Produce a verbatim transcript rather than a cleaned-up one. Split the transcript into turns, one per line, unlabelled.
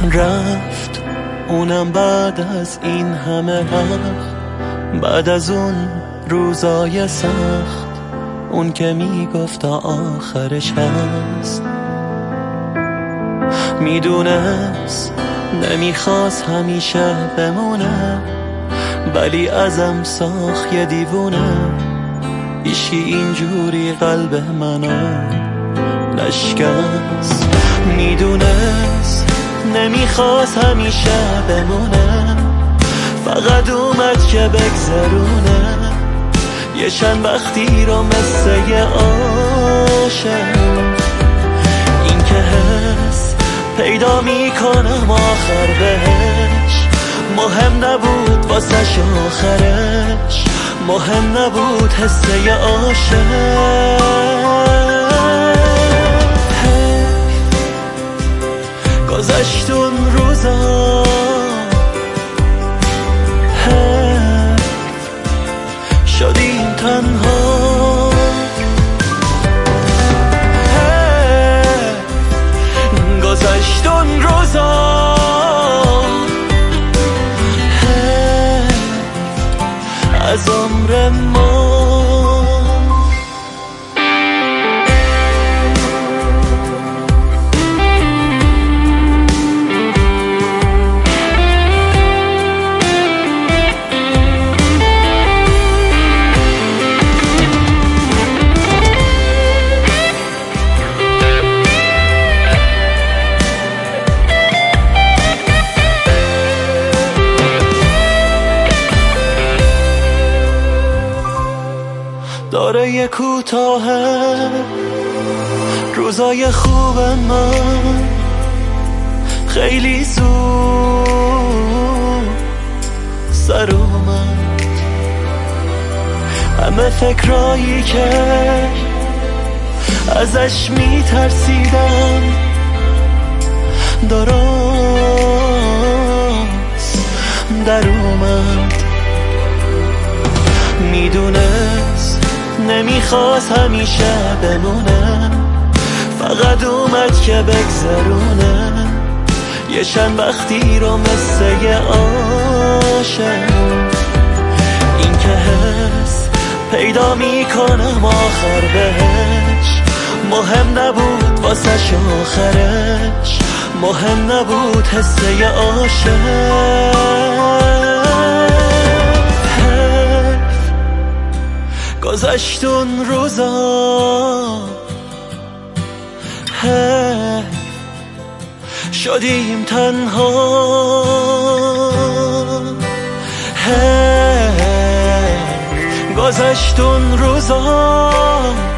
رفت اونم بعد از این همه وقت، بعد از اون روزای سخت، اون که میگفت تا آخرش هست. میدونست نمیخواست همیشه بمونه، ولی ازم ساخت یه دیوونه. ایشی اینجوری قلب منو نشکست. میدونست نمیخواست همیشه بمونه، فقط اومد که بگذرونه یه چند وقتی رو مثل یه عاشق. این که حس پیدا میکنم آخر بهش، مهم نبود واسش آخرش، مهم نبود حس یه عاشق. گذشت اون روزا، حیف شدیم تنها، حیف گذشت اون روزا، حیف از عمر ما. داره یه کوتاهه روزای خوب من، خیلی زود سر اومد. همه فکرایی که ازش میترسیدم درست در اومد. میدونست نمیخواست همیشه بمونه، فقط اومد که بگذرونه یه چند وقتی رو مثل یه عاشق. این که حس پیدا میکنم آخر بهش، مهم نبود واسش آخرش، مهم نبود حس یه عاشق. گذشت اون روزا، حیف شدیم تنها، حیف گذشت اون روزا.